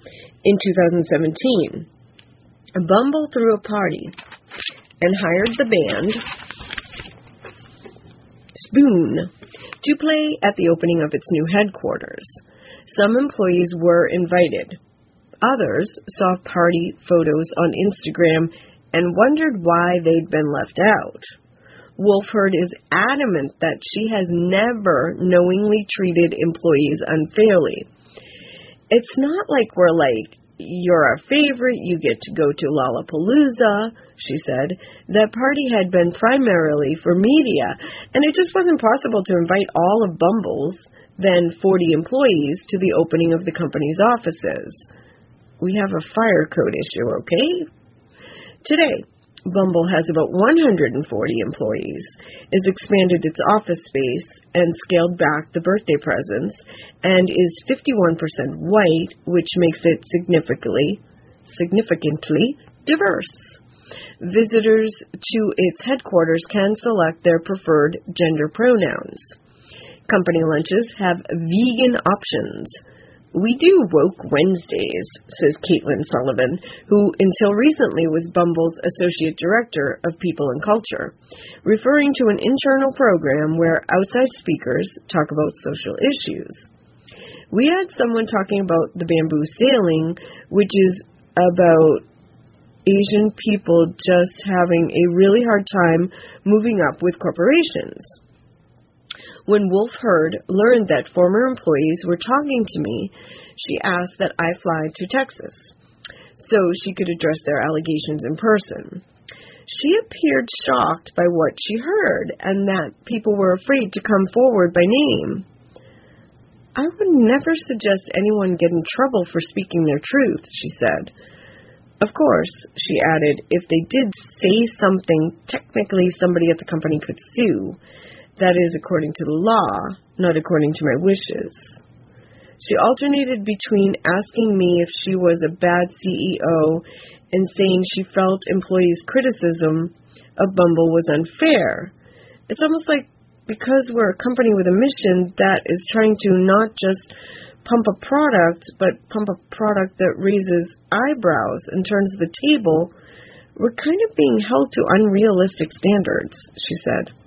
In 2017, Bumble threw a party and hired the band Spoon to play at the opening of its new headquarters. Some employees were invited. Others saw party photos on Instagram and wondered why they'd been left out. Wolford is adamant that she has never knowingly treated employees unfairly. It's not like we're like, you're our favorite, you get to go to Lollapalooza, she said. That party had been primarily for media, and it just wasn't possible to invite all of Bumble's then 40 employees to the opening of the company's offices. We have a fire code issue, okay? Today, Bumble has about 140 employees, has expanded its office space and scaled back the birthday presents, and is 51% white, which makes it significantly diverse. Visitors to its headquarters can select their preferred gender pronouns. Company lunches have vegan options. We do woke Wednesdays, says Caitlin Sullivan, who until recently was Bumble's Associate Director of People and Culture, referring to an internal program where outside speakers talk about social issues. We had someone talking about the bamboo sailing, which is about Asian people just having a really hard time moving up with corporations. When Wolford learned that former employees were talking to me, she asked that I fly to Texas so she could address their allegations in person. She appeared shocked by what she heard and that people were afraid to come forward by name. I would never suggest anyone get in trouble for speaking their truth, she said. Of course, she added, if they did say something, technically somebody at the company could sue. That is according to the law, not according to my wishes. She alternated between asking me if she was a bad CEO and saying she felt employees' criticism of Bumble was unfair. It's almost like because we're a company with a mission that is trying to not just pump a product, but pump a product that raises eyebrows and turns the table, we're kind of being held to unrealistic standards, she said.